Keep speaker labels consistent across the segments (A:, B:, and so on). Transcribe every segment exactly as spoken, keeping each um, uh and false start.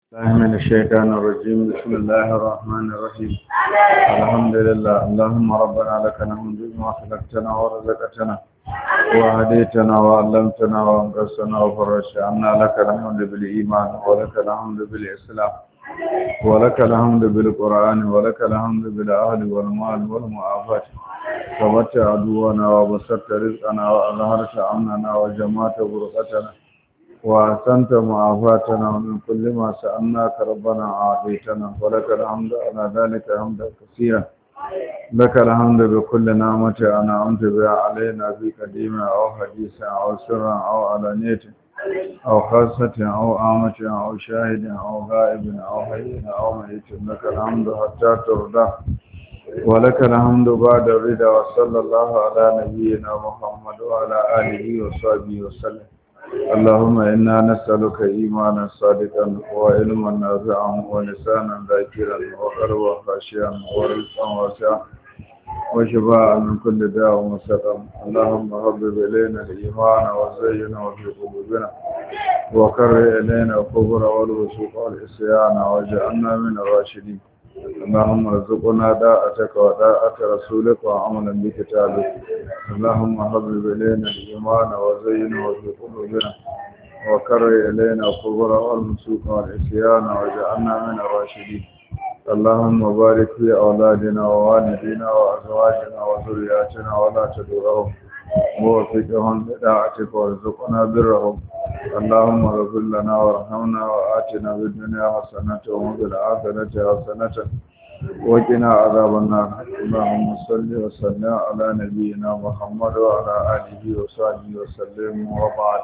A: الله من الشيطان الرجيم. بسم الله الرحمن الرحيم. الحمد لله. اللهم ربنا لك الحمد بما خلقتنا ورزقتنا وهديتنا وعلمتنا وانقذتنا وفرجت عنا. لك الحمد بالإيمان ولك الحمد بالإسلام ولك الحمد بالقرآن ولك الحمد بالأهل والمال والمعافاة. ثبت عدونا وبسطت رزقنا وأظهرت أمننا وجمعت برقتنا وأحسنت معافاتنا. ومن كل ما سألناك ربنا أعطيتنا ولك الحمد على ذلك حمدا كثيرا. لك الحمد بكل نعمة أنعمت بها علينا في قديمة أو حديثة أو سرا أو علانية أو خاصة أو عامة أو شاهد أو غائب أو حي أو ميت. لك الحمد حتى ترضى ولك الحمد بعد الرضا. وصلى الله على نبينا محمد وعلى آله وصحبه وسلم. اللهم إنا نسألك إيمانا صادقا وعلما نافعا ولسانا ذاكرا وقلبا خاشعا ورزقا واسعا وشفاء من كل داء وسقم. اللهم حبب إلينا الإيمان وزينه في قلوبنا وكره إلينا الكفر والفسوق والعصيان واجعلنا من الراشدين. اللهم ارزقنا طاعتك وطاعة رسولك وعملا بكتابك. اللهم حبب إلينا الإيمان وزينه في قلوبنا وكره إلينا الكفر والفسوق والعصيان واجعلنا من الراشدين. اللهم بارك في أولادنا ووالدينا وأزواجنا وذرياتنا ولا تدرهم ووفقهم لطاعتك وارزقنا برهم. اللهم اغفر لنا وارحمنا وآتنا في الدنيا حسنة وفي الآخرة حسنة وقنا عذاب النار. اللهم صل وسلم على نبينا محمد وعلى آله وصحبه وسلم. وبعد.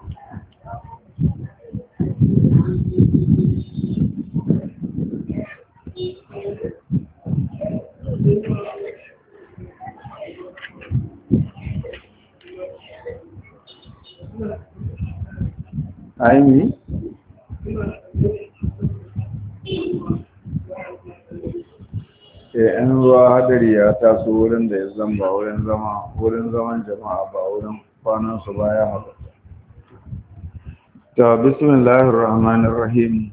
A: Aini eh an ruwa hadari ya taso wurin da ya zamba wurin zama wurin zaman jama'a ba wurin kwanan su baya haka. Ta bismillahir rahmanir rahim.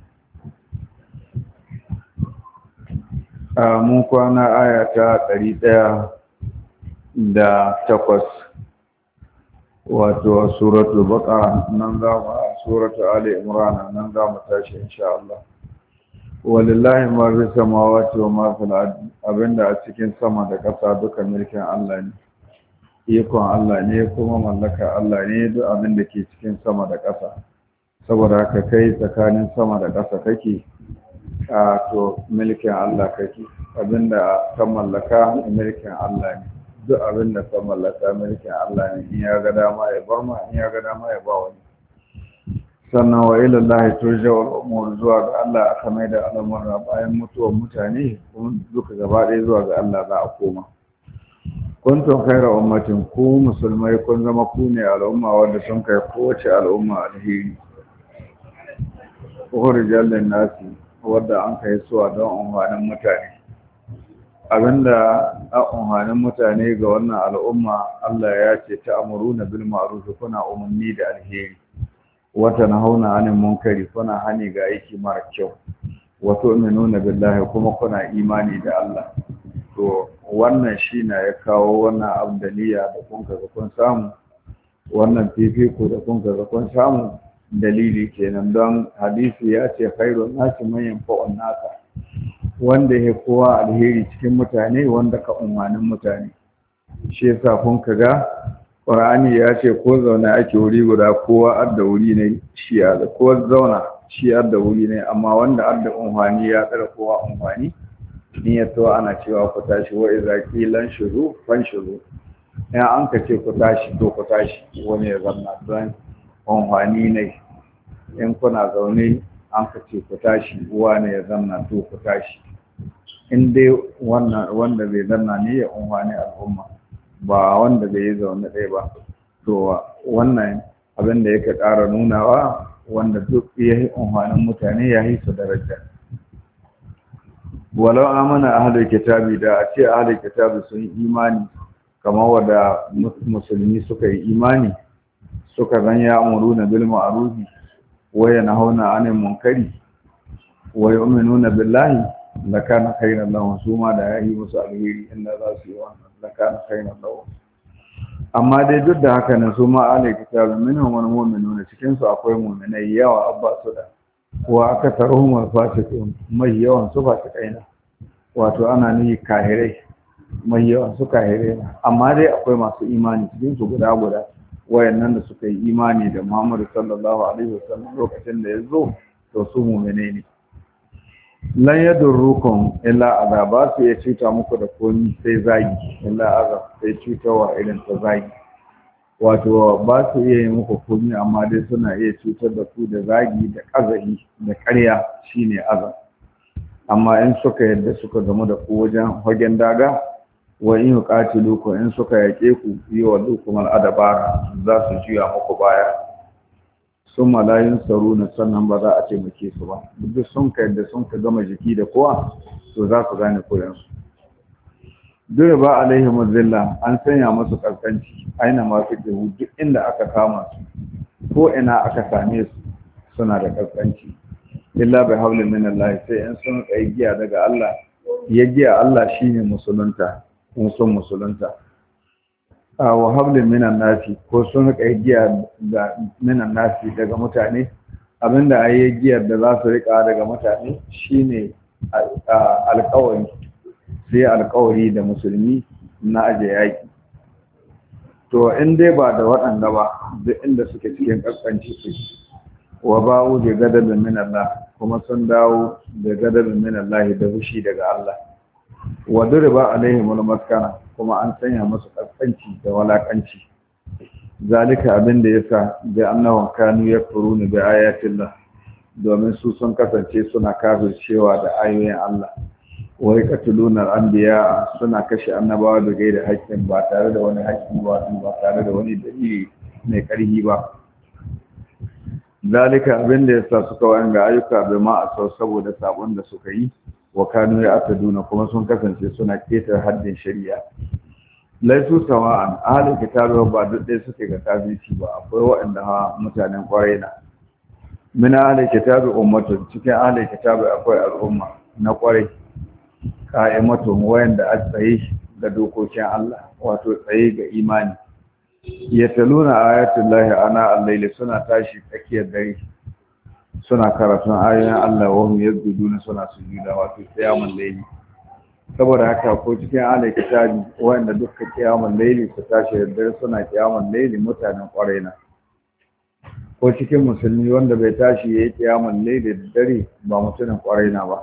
A: a mun kwana aya ta ɗari ɗaya da takwas wato suratul baqara nan za mu suratul ali imran nan za mu tashi insha Allah. Walillahi ma fi samawati wa ma fil ardi, abinda a cikin sama da ƙasa duka mulkin Allah ne, ikon Allah ne kuma mallaka Allah ne duk abin da ke cikin sama da ƙasa. Saboda haka kai tsakanin sama da ƙasa kake a to mulkin Allah kake, abinda ka mallaka mulkin Allah ne, duk abin da ka mallaka mulkin Allah ne. In ya ga dama ya bar ma, in ya ga dama ya ba wani. Sannan wa ila Allah turja'ul umur, zuwa ga Allah aka mai da al'amura bayan mutuwar mutane kuma duka gaba ɗaya zuwa ga Allah za a koma. Kuntum khayra ummatin, ku musulmai kun zama ku ne al'umma wanda sun kai kowace al'umma alheri. Ukhrijal lin-nasi, wadda an kai suwa don amfanin mutane. Abinda a amfanin mutane ga wannan al'umma, Allah ya ce ta'muruna bil ma'ruf, kuna umarni da alheri, wata nahawna 'anil munkari, kuna hani ga aiki mara kyau, wa tu'minuna billahi, kuma kuna imani da Allah. To wannan shi na ya kawo wannan abdaliya da kun ga kun samu, wannan fifiko da kun ga kun samu, dalili kenan. Don hadisi ya ce khairun nasi man yanfa'un nasa, wanda ya kowa alheri cikin mutane wanda ka umarnin mutane. Shi yasa kun kaga Qur'ani ya ce ko zauna ake wuri guda, kowa adda wuri ne shi ya da ko zauna shi adda wuri ne, amma wanda adda umfani ya tsara kowa umfani. Ni ya to ana cewa ku tashi, wa idza qilan shuru fan shuru, in an ka ce ku tashi to ku tashi, wani ya zanna don umfani ne. In kuna zaune an ka ce ku tashi, uwa ne ya zanna to ku tashi. In dai wannan wanda bai zanna ne ya umfani al'umma, ba wanda bai yi zaune ɗaya ba. To wannan abin da yake ƙara nunawa, wanda duk ya yi umfanin mutane ya yi su daraja. Walau amana ahlul kitabi, da a ce ahlul kitabi sun imani kamar wanda musulmi suka yi imani, suka zan ya amuruna bil ma'ruf wa yanhauna 'anil munkari, wa yu'minuna billahi lakana khayran lahum su ma da yayi musu alheri inda za su yi wannan lakana khayran lahum. Amma dai duk da haka nan su ma alai kitabu minhum wal mu'minuna cikin su akwai mu'minai yawa abba su da wa aka taruhum al fasiqun mai yawan su fasikai na wato ana ni kahirai mai yawan su kahirai na amma dai akwai masu imani cikin su guda guda wayannan da suka yi imani da Muhammadu sallallahu alaihi wasallam lokacin da ya zo to su mu'mine ne. Lan yadurrukum illa azaba su ya cuta muku da komi sai zagi illa azab sai cutarwa irin ta zagi wato ba su iya yi muku komi amma dai suna iya cutar da ku da zagi da kazahi da ƙarya shine azab. Amma in suka yadda suka gamu da ku wajen hagen daga wa in yuqatilu ku in suka yake ku yi wa dukum al'adabara za su juya muku baya sun malayin saruna sannan ba za a taimake su ba duk sun ka yadda sun ka gama jiki da kowa to za su gane koyansu. Dole ba alaihim zilla an sanya musu kaskanci aina ma su duk inda aka kama su ko ina aka same su suna da kaskanci illa bi hablin min Allah sai in sun tsayi giya daga Allah ya giya Allah shine musulunta kun sun musulunta a wa hablin minan nasi ko sun rika giya da minan nasi daga mutane abinda ayi giyar da za su rika daga mutane shine alƙawari sai alƙawari da musulmi na aje yaki to in dai ba da waɗanda ba duk inda suke cikin kaskanci su wa ba'u da gadabin min Allah kuma sun dawo da gadabin min Allah da fushi daga Allah wa duriba alaihim al-maskana kuma an sanya musu kaskanci da walakanci zalika abinda yasa bi annahum kanu yakfuruna bi ayatillah domin su sun kasance suna kafircewa da ayoyin Allah wa yaqtuluna al-anbiya suna kashe annabawa da gaida haƙƙin ba tare da wani haƙƙi ba ba tare da wani dalili mai ƙarfi ba zalika abinda yasa suka wanga ayyuka bi ma asau saboda sabon da suka yi wa kanu ya ataduna kuma sun kasance suna ketar haddin shari'a laisu sawa'an ahlul kitabi ba duk dai suke ga kafirci ba akwai waɗanda ha mutanen kwarai na min ahlul kitabi ummatu cikin ahlul kitabi akwai al'umma na kwarai qa'imatu wayanda a tsaye ga dokokin Allah wato tsaye ga imani yataluna ayatullahi ana al-layli suna tashi tsakiyar dare suna karatun ayoyin Allah wa hum yasjuduna suna sujuda wato qiyamul layli saboda haka ko cikin ahlul kitabi wanda dukkan qiyamul layli su tashi da dare suna qiyamul layli mutanen kwarai na ko cikin musulmi wanda bai tashi yayi qiyamul layli da dare ba mutumin kwarai na ba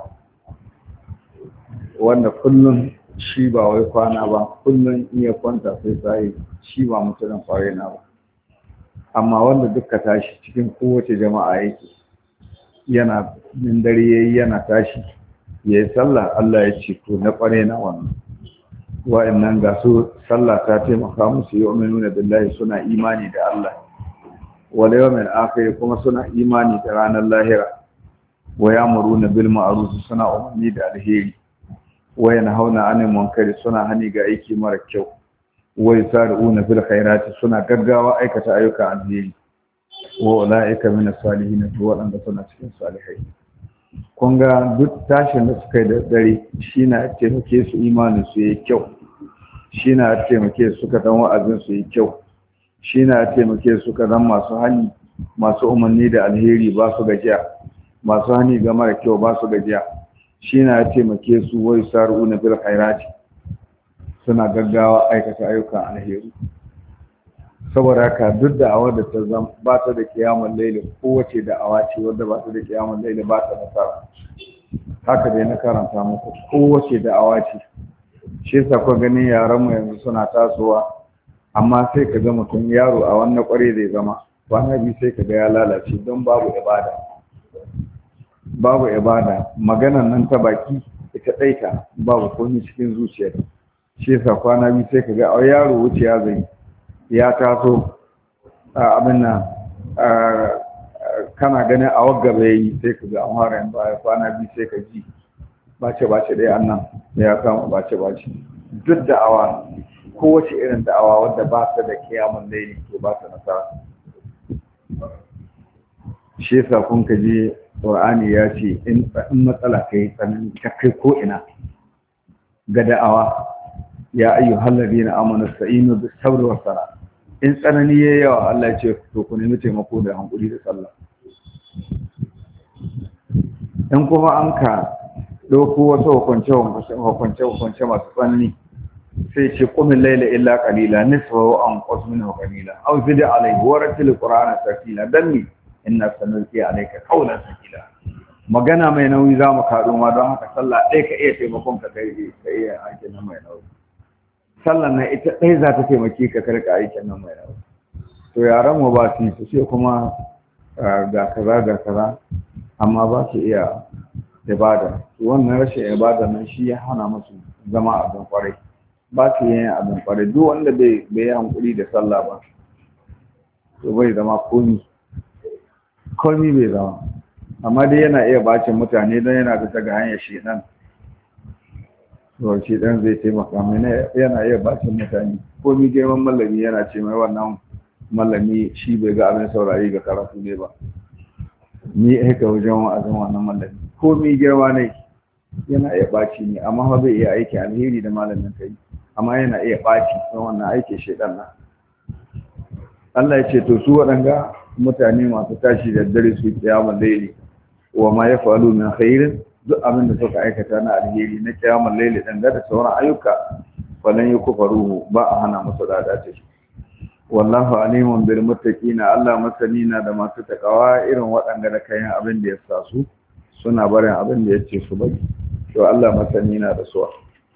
A: wanda kullun shi ba wai kwana ba kullun iya kwanta sai sai shi ba mutumin kwarai na ba amma wanda dukka tashi cikin kowace jama'a yake yana min dare yayi yana tashi yayi sallah Allah ya ce to na kware na wannan wa'annan ga su sallah ta taimaka musu yu'minuna billahi suna imani da Allah wal yawmil akhir kuma suna imani da ranar lahira wa ya'muruna bil ma'ruf suna umarni da alheri wa yanhauna 'anil munkari suna hani ga aiki mara kyau wa yusar'una fil khairati suna gaggawa aikata ayyukan alheri wa ulaika min as-salihin to wadanda suna cikin salihai kun ga duk tashin da suka yi da dare shi na taimake su imanin su yi kyau shi na taimake su ka dan wa'azin su yi kyau shi na taimake su ka dan masu hani masu umarni da alheri ba su gajiya masu hani ga mara kyau ba su gajiya shi na taimake su wai sar'una bil khairati suna gaggawa aikata ayyukan alheri saboda haka duk da awar da ta zama ba ta da kiyamun laili kowace da awa ce wadda ba ta da kiyamun laili ba ta nasara haka dai na karanta muku kowace da awa ce shi yasa ko ganin yaran mu yanzu suna tasowa amma sai ka ga mutum yaro a wannan kware zai zama kwana biyu sai ka ga ya lalace don babu ibada babu ibada maganan nan ta baki ita ɗaita babu komai cikin zuciyar shi yasa kwana biyu sai ka ga yaro wuce ya zai ya taso abin nan kana ganin a wagga bai yi sai ka ga an fara yin baya kwana biyu sai ka ji bace bace dai annan ya kama bace bace duk da'awa kowace irin da'awa wadda ba ta da kiyamun laili to ba ta nasara shi yasa kun ka je Qur'ani ya ce in matsala kai tsanani ta kai ko ina ga da'awa ya ayyuhal ladina amanu sta'inu bis sabri was salah in tsanani yayi yawa Allah ya ce to ku nemi taimako da hankuri da sallah in kuma an ka dauko wasu hukunce hukunce hukunce masu tsanani sai ce qumil layla illa qalila nisfahu an qus minhu qalila aw zid alayhi wa rattil qur'ana tartila danni inna sanulqi alayka qawlan thaqila magana mai nauyi za mu kaɗo ma don haka sallah ɗaya ka iya taimakon ka kai ka iya aikin nan mai nauyi sallah na ita ɗaya za ta taimaki ka karka aikin nan mai nauyi to yaran mu ba su su ce kuma ga kaza ga kaza amma ba su iya ibada wannan rashin ibada nan shi ya hana musu zama abin kwarai ba su yin abin kwarai duk wanda bai yi hankuri da sallah ba to bai zama komi komi bai zama amma dai yana iya bacin mutane don yana bisa ga hanyar shedan to shedan zai taimaka mai yana iya bacin mutane komi girman mallami yana ce mai wannan mallami shi bai ga abin saurari ga karatu ne ba ni aika wajen wa'azin wannan mallami komi girma ne yana iya baci ne amma ba bai iya aiki alheri da malamin kai amma yana iya baci don wannan aiki shedan na Allah ya ce to su waɗanga mutane masu tashi da dare su kiyamul laili wa ma yafalu min khairin duk abin da suka aikata na alheri na kiyamul laili dan da sauran ayyuka falan yukfaruhu ba a hana musu dada ce wallahu alimun bil muttaqina Allah masanina da masu takawa irin waɗanda da kayan abin da ya sa su suna barin abin da yace su bari to Allah masanina da su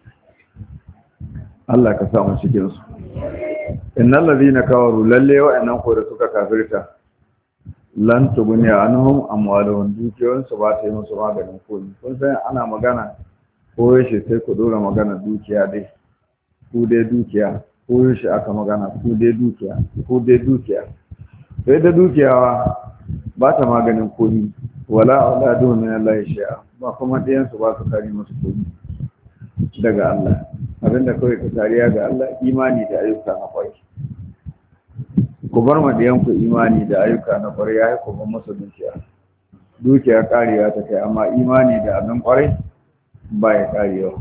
A: Allah ka sa mu cikin su innal ladina kafaru lalle wa'annan ko da suka kafirta lan tuguni anhum amwaluhum dukiyoyin su ba ta yi musu maganin komai kun san ana magana ko yaushe sai ku dora magana dukiya dai ku dai dukiya ko yaushe aka magana ku dai dukiya ku dai dukiya sai da dukiya ba ta maganin komai wala auladu min Allah shay'a ba kuma ɗayan su ba su kare musu komai daga Allah abinda kawai ka kariya ga Allah imani da ayyuka na kwarai ku bar madiyanku imani da ayyuka na kwarai ya ku bar masa dukiya dukiya karewa ta kai amma imani da abin kwarai ba ya karewa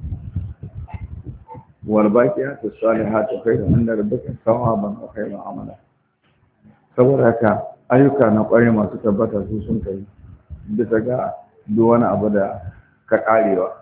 A: wal baqiyatu salihatu khairun inda rabbika thawaban wa khairun amala saboda haka ayyuka na kwarai masu tabbata su sun kai bisa ga duk wani abu da ka karewa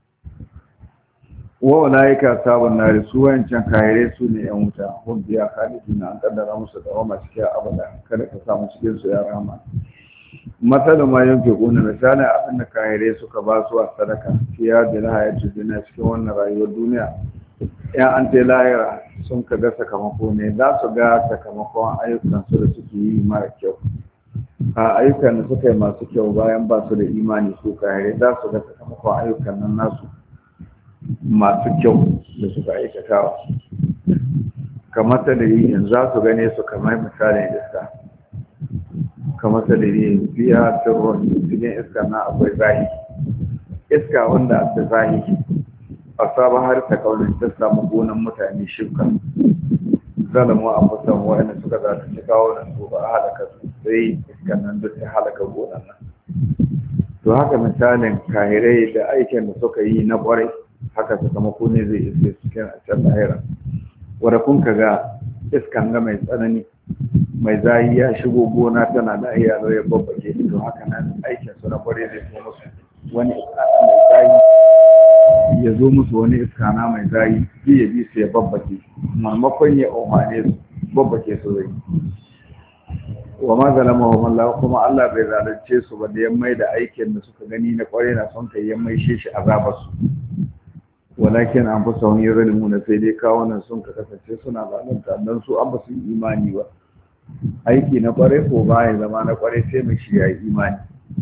A: wa ulaika sabun nari su wancan kayare su ne yan wuta hun biya khalidina an kaddara musu da wama cikin abada kada ka samu cikin su ya rahama masalu ma yanke kuna misali abin da kayare suka ba su a sadaka fiya da hayatu duniya cikin wannan rayuwar duniya ya an ta lahira sun ka ga sakamako ne za su ga sakamakon ayyukan su da suke yi mara kyau a ayyukan da suka yi masu kyau bayan ba su da imani su kayare za su ga sakamakon ayyukan nan nasu masu kyau da suka aikatawa kamar ta da yin za su gane su kamar misalin iska kamar ta da yin biya turron cikin iska na akwai zahi iska wanda da zahi a sabon har ta kaunin ta samu gonan mutane shuka zalamu a musamman wa'anda suka za su ci kawo nan su ba a halaka su sai iska nan duk ta halaka gonan nan to haka misalin kahirai da aikin da suka yi na kwarai haka sakamako ne zai iske cikin a can lahira wadda kun ka ga iskan ga mai tsanani mai zayi ya shigo gona tana da iya ya babbake to haka nan aikin su na kware zai zo musu wani iskana mai zayi ya zo musu wani iskana mai zayi bi ya bi su ya babbake marmakon ya umarne su babbake su zai wa ma zalama wa Allah kuma Allah bai zalunce su ba da ya mai da aikin da suka gani na kware na son kai ya mai shi shi azabar su walakin an fi sauran yin ralimu na sai dai kawunan sun ka kasance suna zalunta don su an ba su yi imani ba aiki na kware ko bayan zama na kware sai mai shi ya yi imani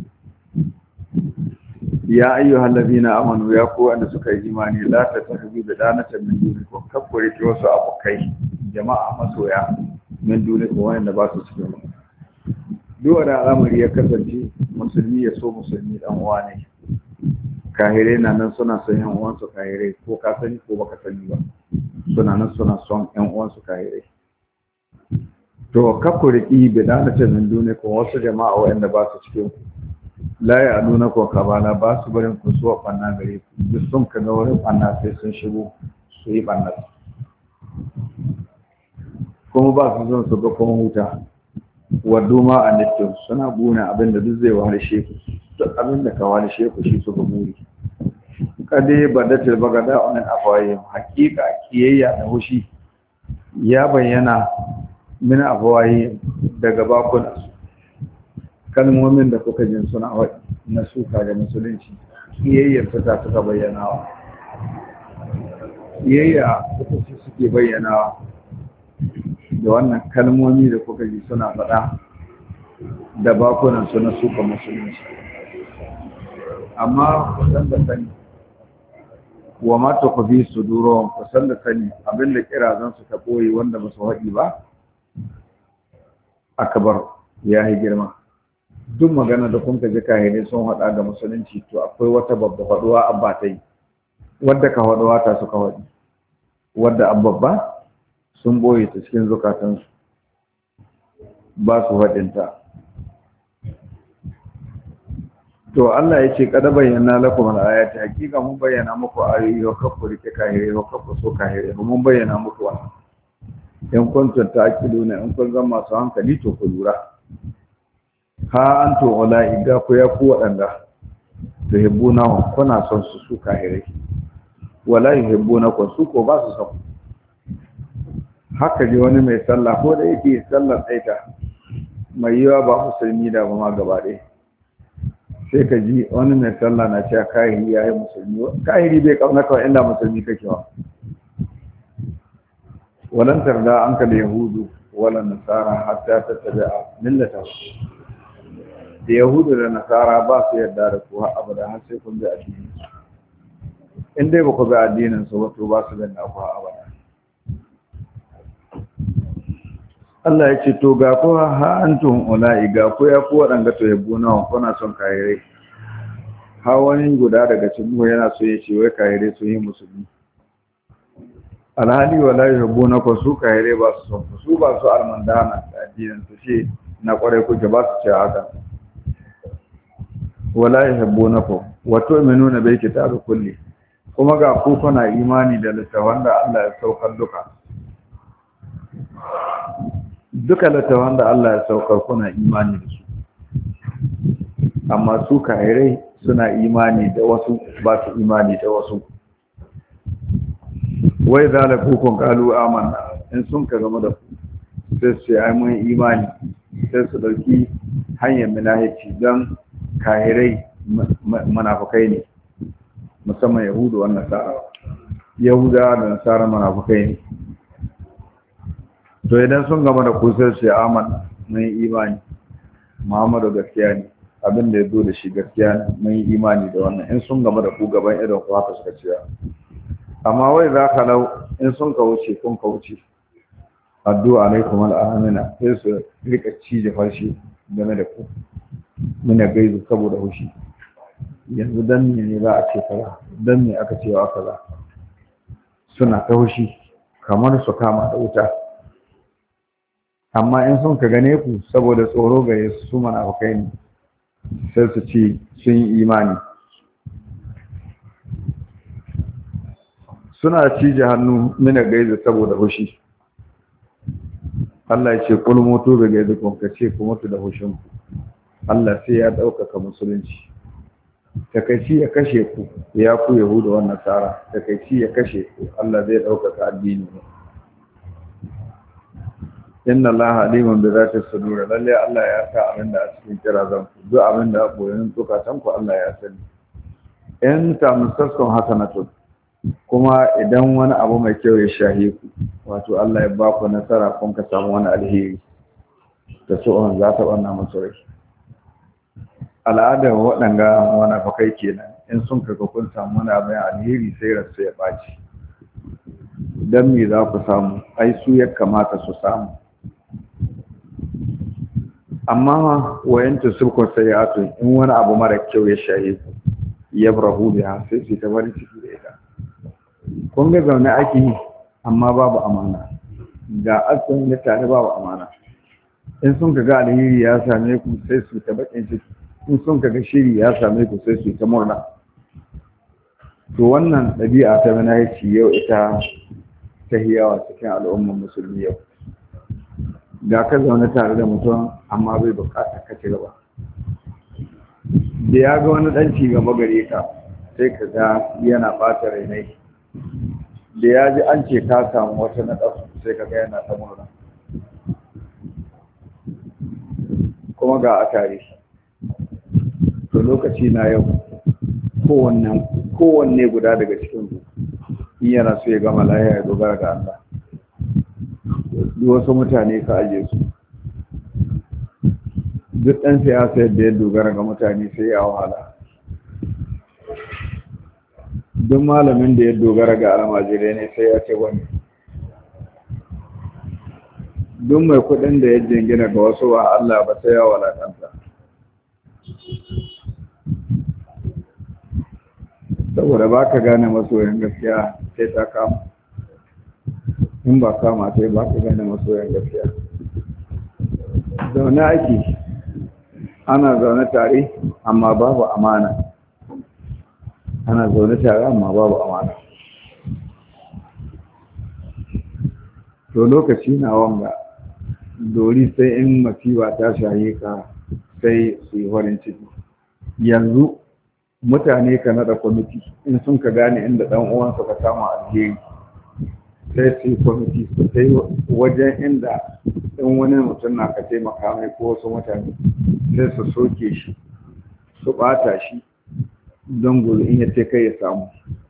A: ya ayyu hallabi na amanu ya ko wanda suka yi imani la ta tafi da danatan min dunikum kakkure ki wasu abokai jama'a masoya min dunikum wanda ba su cikin mu duk wanda al'amari ya kasance musulmi ya so musulmi dan uwa ne kahirai na nan suna son yan uwansu kahirai ko ka sani ko baka sani ba suna nan suna son yan uwansu kahirai to kakku riki bidana ta min duniya ko wasu jama'a wanda ba su cikin la ya aduna ko kabala ba su barin ku so banna gare ku duk sun kaga wurin banna sai sun shigo su yi banna kuma ba su son su ga kuma huta waddu ma a nittin suna buna abinda duk zai wahalshe ku duk abinda ka wahalshe ku shi suka buri kade badatil bagada onan afawaye hakika kiyayya da hushi ya bayyana min afawaye daga bakuna kalmomin da kuka jin suna waɗi na suka da musulunci kiyayyar ta suka bayyanawa kiyayya ita ce suke bayyanawa da wannan kalmomi da kuka ji suna faɗa da bakunan su na suka musulunci amma kusan da sani wa mata ku bi su duro kusan da sani abinda kirazan su ta ɓoye wanda ba su haɗi ba akabar ya yi girma duk magana da kun ka ji kahire sun haɗa ga musulunci to akwai wata babba faɗuwa abba ta yi wadda ka faɗuwa ta suka faɗi wadda abba sun boye ta cikin zukatansu ba su haɗinta to Allah ya ce kada bayyana lakum al-ayati hakika mun bayyana muku ayoyi wa kafu rike kahire wa kafu so kahire mun bayyana muku wannan in kuntum ta'qiluna in kun zama masu hankali to ku lura ha antu ulai ga ku ya ku wadanda da hibbuna kuna son su su kahire wala yuhibbuna ku su ko ba su son haka ji wani mai sallah ko da yake sallar tsaita mai yiwa ba musulmi da ba ma gaba ɗaya sai ka ji wani mai sallah na cewa kahiri ya yi musulmi kahiri bai kauna kawai inda musulmi kake wa walan tarda an ka da yahudu wala nasara hatta ta tabi'a millata da yahudu da nasara ba su yarda da ku har abada har sai kun bi addini in dai ba ku bi addinin su ba to ba su ganna ku har abada Allah ya ce to ga ku ha antum ulai ga ku ya ku wadanga to yabo nawa kuna son kayirai ha wani guda daga cikin mu yana so ya ce wai kayirai sun yi musulmi alhali wala yuhibbuna ku su kayirai ba su son su ba su almandana da addinin su ce na kware ku ba su ce haka wala yuhibbuna ku wa tu'minuna bil kitabi kulli kuma ga ku kuna imani da littafin da Allah ya saukar duka duka littafin da Allah ya saukar kuna imani da su amma su kahirai suna imani da wasu ba su imani da wasu wai zalakukun kalu amanna in sun ka zama da ku sai su yi mun imani sai su dauki hanyar minahici don kahirai munafukai ne musamman yahudu wa nasara yahuda da nasara munafukai ne to idan sun gama da kusur sai aman mun yi imani muhammadu gaskiya ne abin da ya zo da shi gaskiya ne mun yi imani da wannan in sun gama da ku gaban irin ku haka suka cewa amma wai za ka lau in sun ka wuce kun ka wuce addu'a alaikum al'amina sai su rika cije farshe game da ku muna gaizu saboda hushi yanzu dan ne za a ce kaza dan ne aka cewa kaza suna ta hushi kamar su kama da wuta amma in sun ka gane ku saboda tsoro gare su su munafukai ne sai su ce sun yi imani suna cije hannu mina gaiza saboda hushi Allah ya ce kul mutu bi gaizikum ka ce ku mutu da hushin ku Allah sai ya ɗaukaka musulunci takaici ya kashe ku ya ku yahuda wa nasara takaici ya kashe ku Allah zai ɗaukaka addini inna allaha aliman bi zati sudur lalle Allah ya sa abin da a cikin kirazan ku duk abin da boyen tsukatan ku Allah ya sani in ta musaskun hasanatu kuma idan wani abu mai kyau ya shahe ku wato Allah ya ba ku nasara kun ka samu wani alheri da tsohon za ta wannan musu rai al'adar waɗanga wani fakai kenan in sun kaga kun samu wani abin alheri sai rasu ya ɓaci don me za ku samu ai su ya kamata su samu amma wayanta sulkun sai ya to in wani abu mara kyau ya shaye ku ya brahu biya sai su ta wani ciki da ita kun ga zaune ake yi amma babu amana ga asirin da tare babu amana in sun ga alheri ya same ku sai su ta bakin ciki in sun kaga shiri ya same ku sai su ta murna. To wannan ɗabi'a ta manahici yau ita ta hiyawa cikin al'ummar musulmi yau. Ga ka zaune tare da mutum amma bai bukata ka ci gaba. Da ya ga wani ɗan ci gaba gare ka sai ka ga yana ɓata rainai. Da ya ji an ce ka samu wata na ɗafu sai ka ga yana ta murna. Kuma ga a tare. To lokaci na yau kowanne kowanne guda daga cikin ku in yana so ya gama lahiya ya dogara ga Allah. Duk wasu mutane ka aje su. Duk ɗan siyasa yadda ya dogara ga mutane sai ya wahala. Duk malamin da ya dogara ga almajirai ne sai ya ce wani. Duk mai kuɗin da ya jingina ga wasu ba Allah ba sai ya walakanta. Saboda ba ka gane masoyan gaskiya sai ta kama. In ba kama sai ba ka gane masoyan gaskiya. Zaune ake, ana zaune tare amma babu amana. Ana zaune tare amma babu amana. To lokaci na wanga, dori sai in masiwa ta shaye ka sai su yi farin ciki. Yanzu mutane ka nada kwamiti in sun ka gane inda ɗan uwansa ka samu alheri sai su yi kwamiti su sai wajen inda in wani mutum na ka taimaka mai ko wasu mutane sai su soke shi su ɓata shi don gobe in ya kai ya samu.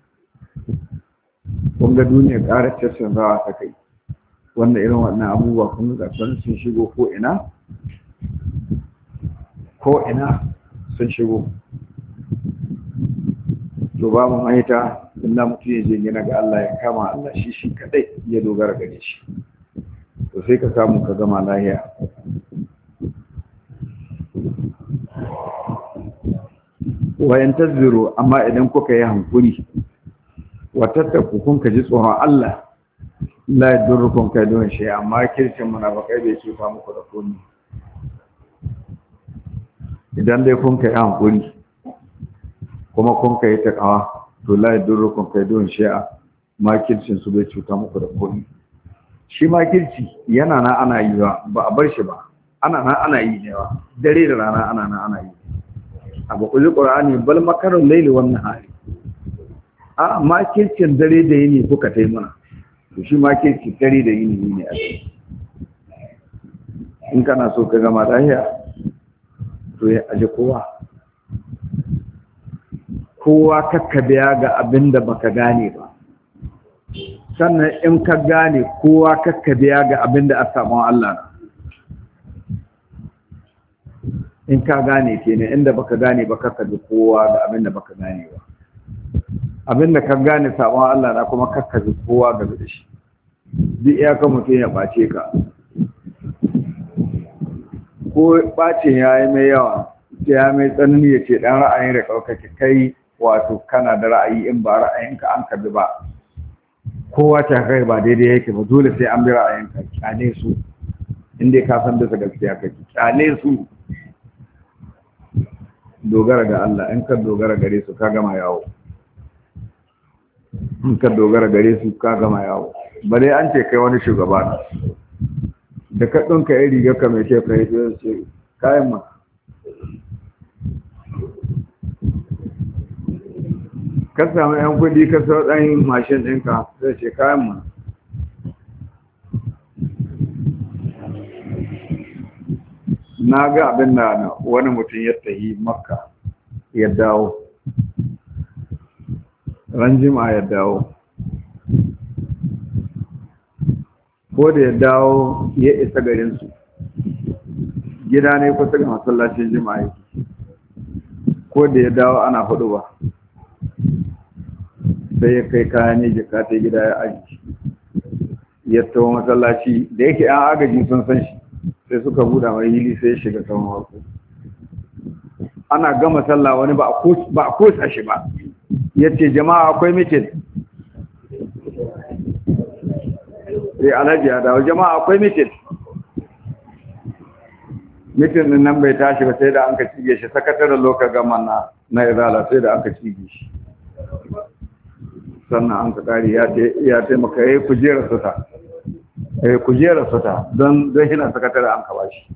A: Kun ga duniya ƙara cashin rawa ta kai wanda irin wannan abubuwa kun ga sun shigo ko ina ko ina sun shigo. To ba mu mahita illa mutum ya je gina ga Allah ya kama Allah shi shi kadai ya dogara gare shi. To sai ka samu ka gama lahiya. Wa yantaziru amma idan kuka yi hankuri wa tattaku kun ka ji tsoron Allah la yadurrukum kaidun shay amma kirkin munafikai bai cuta muku da komai. Idan dai kun ka yi hankuri kuma kun kai takawa to la yadurrukum kaidun shay'a makircin su bai cuta muku da komai. Shi makirci yana na ana yi ba a bar shi ba, ana na ana yi ne ba, dare da rana ana na ana yi. Abu kulli qur'ani bal makarul layli wan nahari. A makircin dare da yini kuka tai mana, to shi makirci dare da yini ne a cikin. In kana so ka gama lahiya to ya aje kowa kowa kakka biya ga abin da baka gane ba, sannan in ka gane kowa kakka biya ga abin da a samu Allah. In ka gane kenan inda baka gane ba kakka bi kowa ga abin da baka gane ba, abin da ka gane samu Allah na kuma kakka bi kowa ga da shi. Duk iyaka mutum ya ɓace ka ko ɓacin ya yi mai yawa ya mai tsanani ya ce ɗan ra'ayin da ɗaukaki kai wato kana da ra'ayi in ba ra'ayinka an kabi ba, kowa ta kai ba daidai yake ba, dole sai an bi ra'ayinka. Kyale su inda ka san bisa gaskiya kake, kyale su. Dogara ga Allah, in ka dogara gare su ka gama yawo. In ka dogara gare su ka gama yawo. Bare an ce kai wani shugaba na da ka ɗinka yi rigar ka mai ce ka yi ce kayan ma ka samu yan kudi ka sau ɗan mashin ɗinka zai ce kayan ma. Na ga abin da wani mutum ya tahi Makka ya dawo, ran Juma'a ya dawo, ko da ya dawo ya isa garinsu, gida ne kusa ga masallacin Juma'a yake, ko da ya dawo ana hudu ba sai ya kai kayan ne jika ta gida ya aji, ya tawo masallaci da yake an agaji sun san shi sai suka buɗa mai hili sai ya shiga kan wako. Ana gama sallah wani ba a kosa shi ba, ya ce jama'a akwai mitin, sai alhaji ya dawo jama'a akwai mitin, mitin din nan bai tashi ba sai da an ka cige shi sakataren lokacin gaman na na izala sai da an ka cige shi sannan an ka kari ya taimaka ya yi kujerar suta ya yi kujerar suta don don hina sakataren an ka ba shi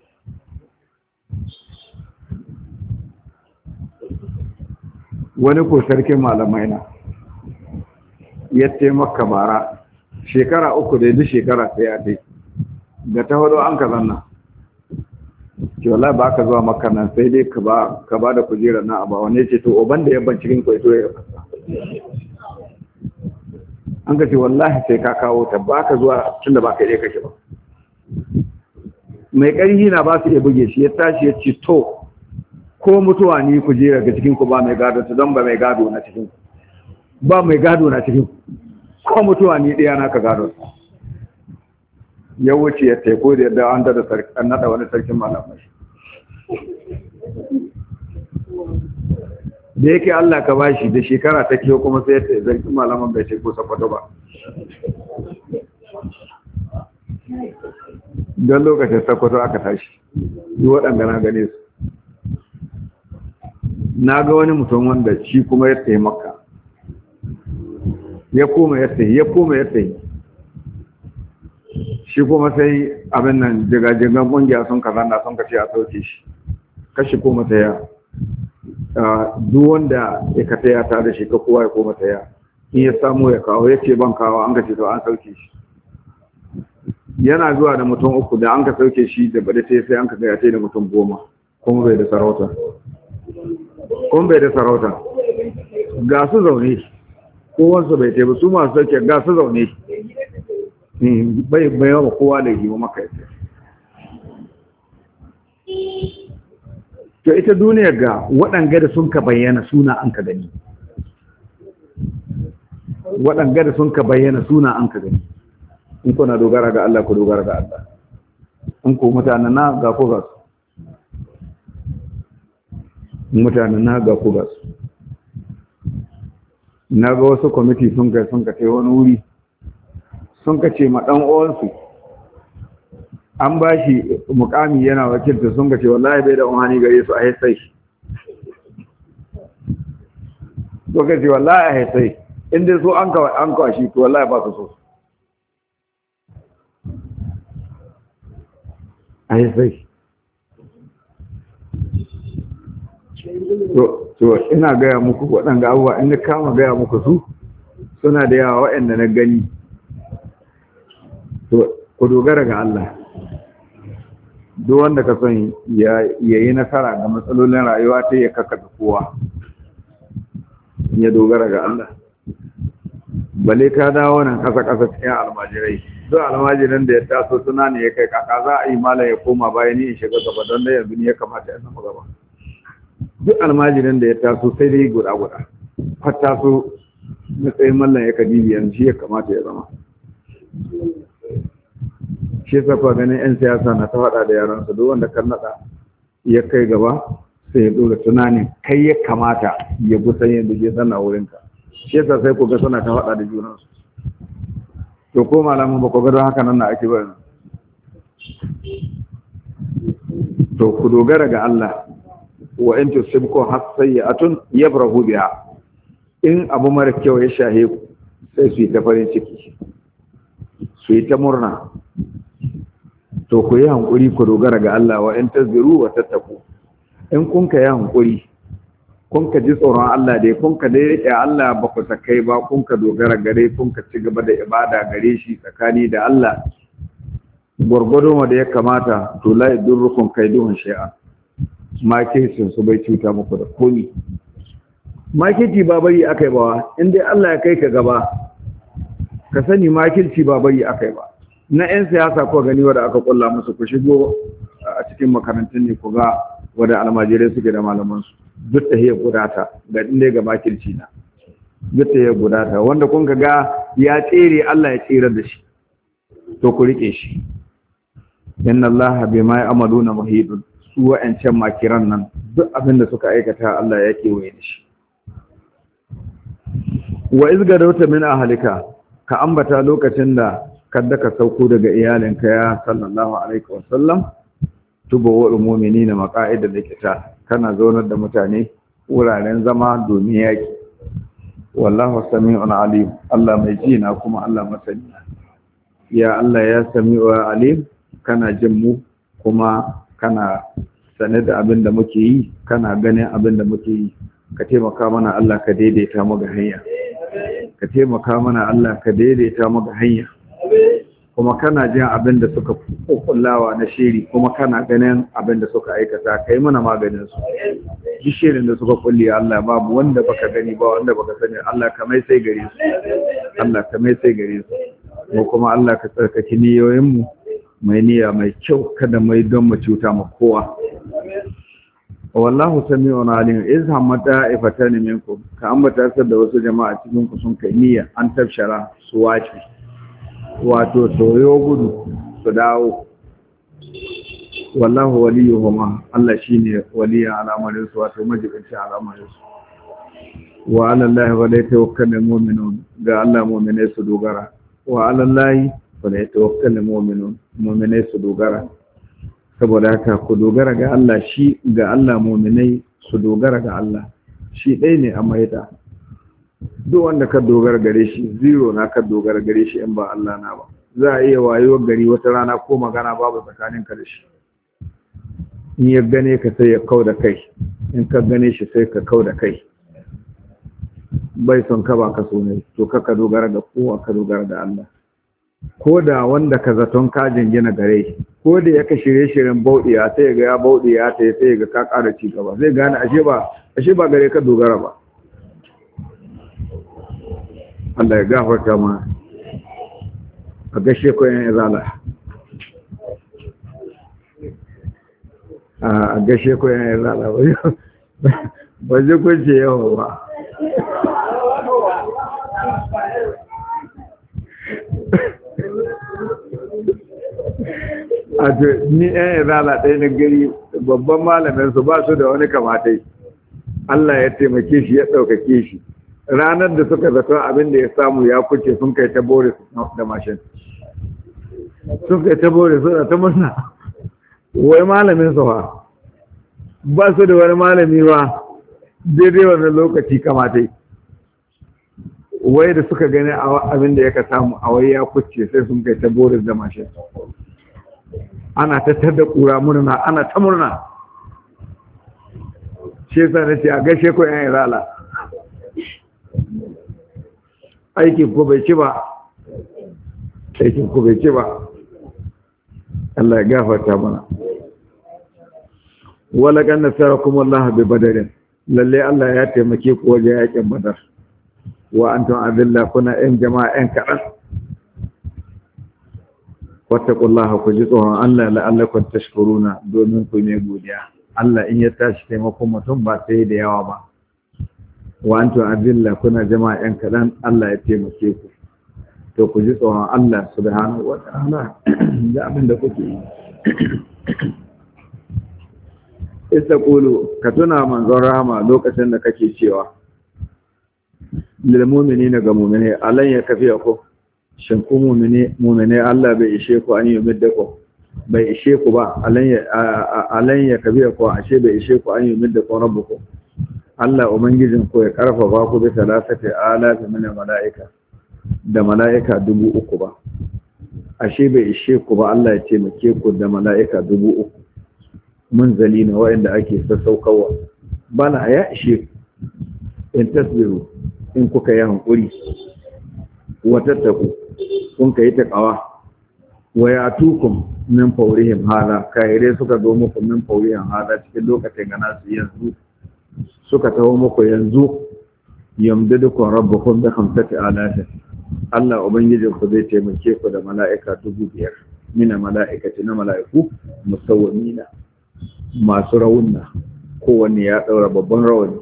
A: wani ko sarkin malamai na ya taimaka bara shekara uku da duk shekara sai ya dai da ta hudu an ka zanna ke wala ba ka zuwa makka nan sai dai ka ba ka ba da kujerar na aba wani ce to oban da yabban cikin kwaito ya fasa an ka ce wallahi sai ka kawo ta ba ka zuwa tunda ba ka je kake ba mai ƙarfi na ba su iya buge shi ya tashi ya ce to ko mutuwa ni kujerar ga cikin ku ba mai gado ta don ba mai gado na cikin ku ba mai gado na cikin ku ko mutuwa ni ɗaya na ka gado ya wuce ya taiko da yadda an da an nada wani sarkin malamai da yake Allah ka bashi da shekara ta kiyo kuma sai ya sarkin malaman bai taiko sakwato ba don lokacin sakwato aka tashi yi waɗanda na gane su na ga wani mutum wanda shi kuma ya taimaka ya koma ya taimaka ya koma ya taimaka shi kuma sai abin nan jigajigan kungiya sun kaza na sun kace a sauke shi kashi koma ta ya duk wanda ya ka taya ta da shi ka kowa ya koma ta ya in ya samu ya kawo ya ce ban kawo an kace to an sauke shi yana zuwa da mutum uku da an ka sauke shi da bada ta sai an ka gaya da mutum goma kuma bai da sarauta kuma bai da sarauta ga su zaune kowansu bai taibu su masu sauke ga su zaune bai bai yawa kowa da yi wa maka yasa to ita duniyar ga waɗanga da sun ka bayyana suna an ka gani waɗanga da sun ka bayyana suna an ka gani in kuna dogara ga Allah ku dogara ga Allah in ku mutanen na ga ku ga su mutanen na ga ku ga su na ga wasu kwamiti sun kai sun ka kai wani wuri sun ka ce ma ɗan uwansu an ba shi mukami yana wakilta sun ka ce wallahi bai da umarni gare su a haisai sun ka ce wallahi a haisai inda so an kawo shi to wallahi ba su so a haisai to ina gaya muku waɗanda abubuwa in na kama gaya muku su suna da yawa waɗanda na gani to ku dogara ga Allah duk wanda ka son ya yi nasara ga matsalolin rayuwa ta ya kakkaɓe kowa ya dogara ga Allah bale ka dawo nan ƙasa-ƙasa cikin almajirai duk almajiran da ya taso suna ne ya kai kaka za a yi mala ya koma bayan ni in shiga gaba don da yanzu ni ya kamata ya zama gaba duk almajiran da ya taso sai dai guda-guda har taso matsayin mallan ya kadibi yanzu shi ya kamata ya zama shi yasa kuwa ganin 'yan siyasa na ta faɗa da yaransu duk wanda kan naɗa ya kai gaba sai ya ɗora tunanin kai ya kamata ya gusan yadda ke zanna wurinka shi yasa sai ku ga suna ta faɗa da junansu to ko malamin ba ku ga don haka nan na ake bari to ku dogara ga Allah wa in tusibku hasayatun yabrahu biha in abu mara kyau ya shahe ku sai su yi ta farin ciki su yi ta murna to ku yi hankuri ku dogara ga Allah wa in tazbiru wa tattaku in kun ka yi hankuri kun ka ji tsoron Allah dai kun ka dai rike Allah ba ku sakai ba kun ka dogara gare kun ka ci gaba da ibada gare shi tsakani da Allah gurgudu da ya kamata to la yadurrukum kaiduhum shay'a makircin su bai cuta muku da komi makirci ba bari akai ba in dai Allah ya kai ka gaba ka sani makirci ba bari akai ba na 'yan siyasa ko gani wadda aka kulla musu ku shigo a cikin makarantun ne ku ga wadda almajirai suke da malamansu duk da ya gudata ga inda ga makirci na duk da ya gudata wanda kun ga ya tsere Allah ya tsere da shi to ku rike shi inna Allah bima ya'maluna muhidun su wa'ancan makiran nan duk abin da suka aikata Allah ya kewaye da shi wa izgadauta min ahlika ka ambata lokacin da kada ka sauko daga iyalinka ya sallallahu alaihi wasallam tuba wa mu'minina maqa'ida likita kana zaunar da mutane wuraren zama domin yaki wallahu sami'un alim Allah mai ji na kuma Allah masani ya Allah ya sami'u alim kana jin mu kuma kana sane da abin da muke yi kana ganin abin da muke yi ka taimaka mana Allah ka daidaita mu ga hanya ka taimaka mana Allah ka daidaita mu ga hanya kuma kana jin abin da suka kullawa na shiri kuma kana ganin abin da suka aikata kai mana maganin su ji shirin da suka kulle Allah babu wanda baka gani ba wanda baka sani Allah ka mai sai gare su Allah ka mai sai gare su mu kuma Allah ka tsarkake niyoyin mu mai niyya mai kyau kada mai don mu cuta mu kowa wallahu sami'un alim iz hamata ifatan minkum ka ambata sar da wasu jama'a cikin ku sun kai niyya an tafshara su wace wato soyo gudu su dawo wallahu waliyuhuma Allah shine waliya al'amarin su wato majibinci al'amarin su wa 'ala Allahi wa la yatawakkalu mu'minun ga Allah mu'minai su dogara wa 'ala Allahi wa la yatawakkalu mu'minun mu'minai su dogara saboda haka ku dogara ga Allah shi ga Allah mu'minai su dogara ga Allah shi ɗaya ne a maida duk wanda ka dogara gare shi zero na ka dogara gare shi in ba Allah na ba za a iya wayo gari wata rana ko magana babu tsakanin ka da shi in ya gane ka sai ya kau da kai in ka gane shi sai ka kau da kai bai son ka ba ka so ne to ka ka dogara ga kowa ka dogara da Allah ko da wanda ka zaton ka jingina gare ko da yaka shirye-shiryen bauɗiya sai ga ya bauɗiya ta sai ga ka ƙara ci gaba zai gane ashe ba ashe ba gare ka dogara ba Allah ya gafarta ma a gashe ko yan izala a gashe ko yan izala ba zai kunce yawa ba a ni yan izala ɗaya na gari babban malamin su ba su da wani kamatai Allah ya taimake shi ya ɗaukake shi ranar da suka zato abin da ya samu ya kuce sun kai ta bore da mashin sun kai ta bore suna ta murna wai malamin su ha ba su da wani malami ba daidai wani lokaci kamata wai da suka gani abin da ya ka samu a wai ya kuce sai sun kai ta bore da mashin ana tattar da kura murna ana ta murna shi yasa nace a gaishe ko yan irala aikin ko bai ci ba aikin ko bai ci ba Allah ya gafarta mana wala kan nasarakum Allah bi badarin lalle Allah ya taimake ku wajen yakin badar wa antum adilla kuna ɗan jama'a ɗan kaɗan wattaqullaha ku ji tsoron Allah la'allakum tashkuruna domin ku ne godiya Allah in ya tashi taimakon mutum ba sai da yawa ba wa antum adilla kuna jama'a ɗan kaɗan Allah ya taimake ku to ku ji tsoron Allah subhanahu wa ta'ala da abin da kuke yi ita kulu ka tuna manzon rahama lokacin da kake cewa lil mu'minina ga mu'mine alan ya kafiya ko shin ku mu'mine mu'mine Allah bai ishe ku an yumidda ku bai ishe ku ba alan ya alan ya kafiya ku ashe bai ishe ku an yumidda ku rabbukum Allah ubangijin ku ya karfafa ku bi salasati alafi min malaika da malaika dubu uku ba ashe bai ishe ku ba Allah ya taimake ku da malaika dubu uku munzali na wa'anda ake sassaukawa bana ya ishe in tasbiru in kuka yi hankuri watattaku kun kai takawa wa yatukum min fawrihim hala kaire suka zo muku min fawrihim hala cikin lokacin gana su yanzu suka taho muku yanzu yamdadukum rabbukum bi khamsati alaf Allah ubangiji ku zai taimake ku da mala'ika dubu biyar mina mala'ikati na mala'iku musawwimina masu rawunna kowanne ya daura babban rawani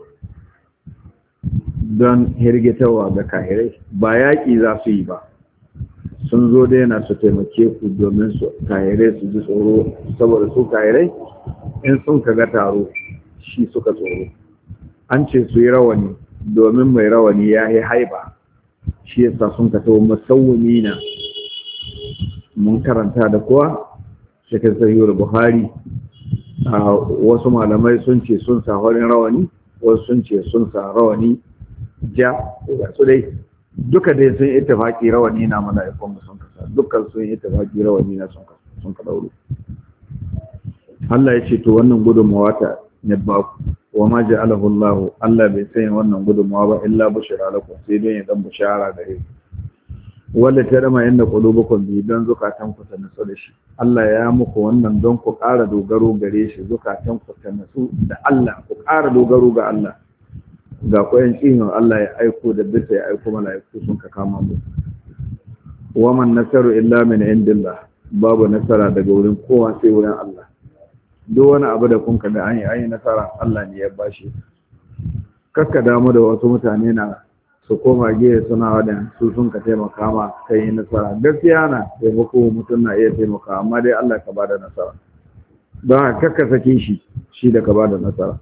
A: don hirgitawa ga kahirai ba yaƙi za su yi ba sun zo da yana su taimake ku domin su kahirai su ji tsoro saboda su kahirai in sun kaga taro shi suka tsoro an ce su yi rawani domin mai rawani ya yi haiba shi yasa sun ka tawo musawwimina mun karanta da kuwa cikin sahihul buhari wasu malamai sun ce sun sa farin rawani, wasu sun ce sun sa rawani ja, su dai duka dai sun ittifaki rawani na mala'ikun sun kasa, dukkan sun ittifaki rawani na sun kasa sun ka dauro. Allah ya ce to wannan gudunmawa ta ne ba ku, wa ma ja'alahu Allah, Allah bai sanya wannan gudunmawa ba illa bushara lakum, sai dai ya dan bushara gare ku, wanda ta rama inda qulubukum bi dan zukatan ku ta nasu da shi. Allah ya muku wannan don ku ƙara dogaro gare shi, zukatan ku ta nasu da Allah, ku ƙara dogaro ga Allah. Ga koyan cihin Allah ya aiko da bisa ya aiko mala'iku sun ka kama mu. Wa man nasaru illa min indillah, babu nasara daga wurin kowa sai wurin Allah. Duk wani abu da kun ka da an yi an yi nasara, Allah ne ya bashi. Kakka damu da wasu mutane na su koma gehe suna wadan su sun ka taimaka ma kai yi nasara. Gaskiya na taimako mutum na iya taimaka, amma dai Allah ka bada nasara. Don haka kakka sake shi shi da ka bada nasara.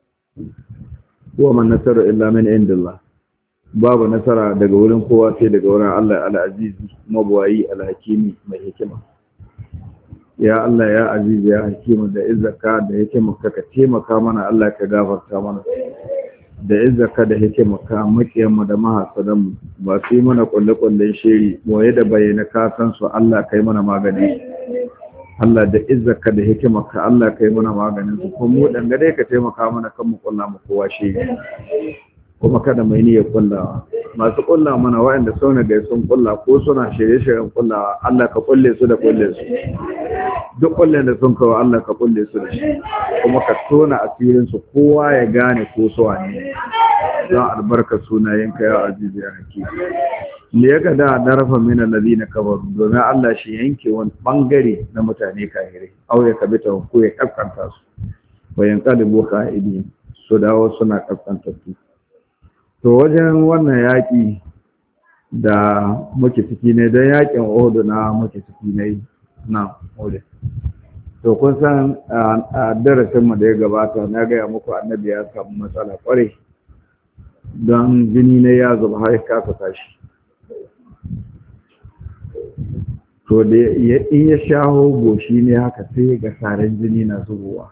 A: Wa man nasaru illa min indillah, babu nasara daga wurin kowa sai daga wurin Allah al-Aziz, mabwayi al-Hakimi, mai hikima. Ya Allah ya Aziz ya Hakimu, da izzaka da hikima ka taimaka mana, Allah ka gafarta mana. Da izzaka da hikima ka makiyan mu da mahasadan mu, ba su yi mana kulle-kullen shiri moye da bayyana ka san su, Allah kai mana magani. Allah da izzaka da hikima ka Allah kai mana maganin su, kuma mu dan gare ka taimaka mana kan mu kulla mu kowa shi, kuma kada mai niyyar kullawa. Masu kulla mana waɗanda sauna gai sun kulla ko suna shirye-shiryen kullawa, Allah ka kulle su da kulle su. Duk kullen da sun kawo Allah ka kulle su da shi, kuma ka tona asirin su kowa ya gane ko su ne, don albarka sunayenka ya Aziz ya Hakim. Me ya ga da darafa min alladhina kafaru, domin Allah shi yanke wani bangare na mutane kafirai, au ya kabita ko ya kaskanta su, bayan kalibu qa'idin su dawo suna kaskanta su. To wajen wannan yaki da muke ciki ne, don yakin Uhud na muke ciki ne na Uhud. To kun san a darasin mu da ya gabata na ga muku annabi ya samu matsala kware, don jini ne ya zuba har kasa tashi. To da in ya shaho goshi ne haka sai ga saran jini na zubowa.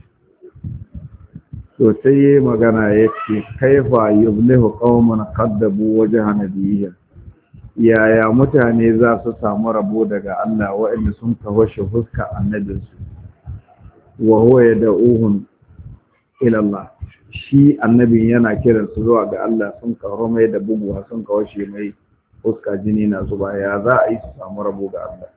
A: To sai ya magana ya ce kaifa yublihu qauman kaddabu wajha nabiyyin, yaya mutane za su samu rabo daga Allah waɗanda sun kawo shi fuska annabinsu, wa huwa yad'uhum ila Allah, shi annabin yana kiransu zuwa ga Allah, sun kawo mai da buguwa sun kawo shi mai fuska jini na zuba, ya za a yi su samu rabo ga Allah.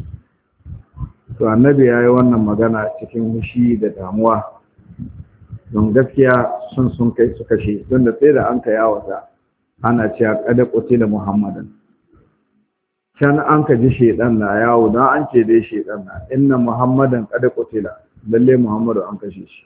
A: To annabi ya yi wannan magana cikin hushi da damuwa, don gaskiya sun sun kai su kashe, don da sai da an ka yawata ana cewa kada qutila Muhammadan, can an ka ji shedan na yawo, don an ce dai shedan na inna Muhammadan kada qutila, lalle Muhammadu an kashe shi.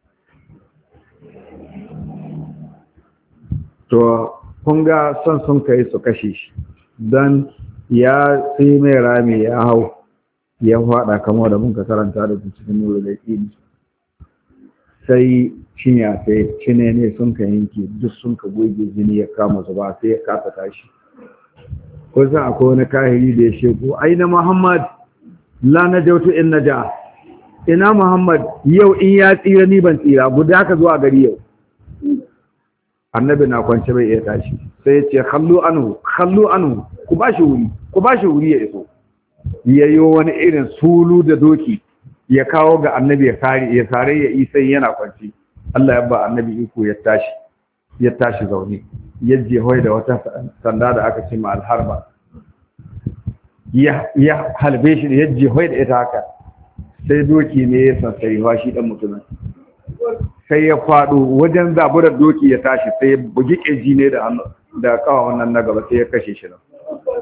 A: To kun ga son sun kai su kashe shi, don ya sai mai rami ya hau ya faɗa kamar da mun ka karanta da cikin nuru da ƙini, sai cinya sai cine ne sun ka yanke duk sun ka goge jini ya kama zuba, sai ya kasa tashi. Ko san akwai wani kahiri da ya shego, aina Muhammad la najautu in naja, ina Muhammad yau in ya tsira ni ban tsira, guda ka zuwa gari yau. Annabi na kwance bai iya tashi, sai ya ce khallu anhu khallu anhu, ku bashi wuri ku bashi wuri ya iso. Yayyo wani irin sulu da doki ya kawo ga annabi ya kare ya sare ya isa yana kwance. Allah ya ba annabi iko ya tashi ya tashi zaune, yaje hoyi da wata sanda da aka ce ma alharba, ya ya halbe shi yaje hoyi da ita haka, sai doki ne ya sansari wa shi dan mutumin, sai ya faɗo wajen zaburar doki ya tashi, sai ya bugi ƙirji ne da hannu da kawo wannan na gaba, sai ya kashe shi nan.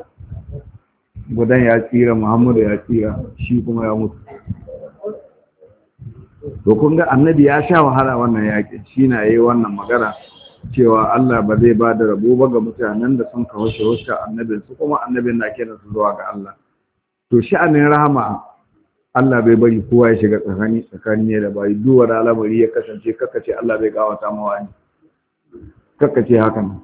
A: Gudan ya tsira, Muhammadu ya tsira, shi kuma ya mutu. To kun ga annabi ya sha wahala wannan yaƙi, shi na yi wannan magana cewa Allah ba zai ba da rabo ba ga mutanen da sun kawo shi wasu annabin su, kuma annabin na kiran su zuwa ga Allah. To sha'anin rahama Allah bai bari kowa ya shiga tsakani tsakani ne da bai, duwa da al'amari ya kasance kakkace Allah bai gawata mawa ne, kakkace hakan.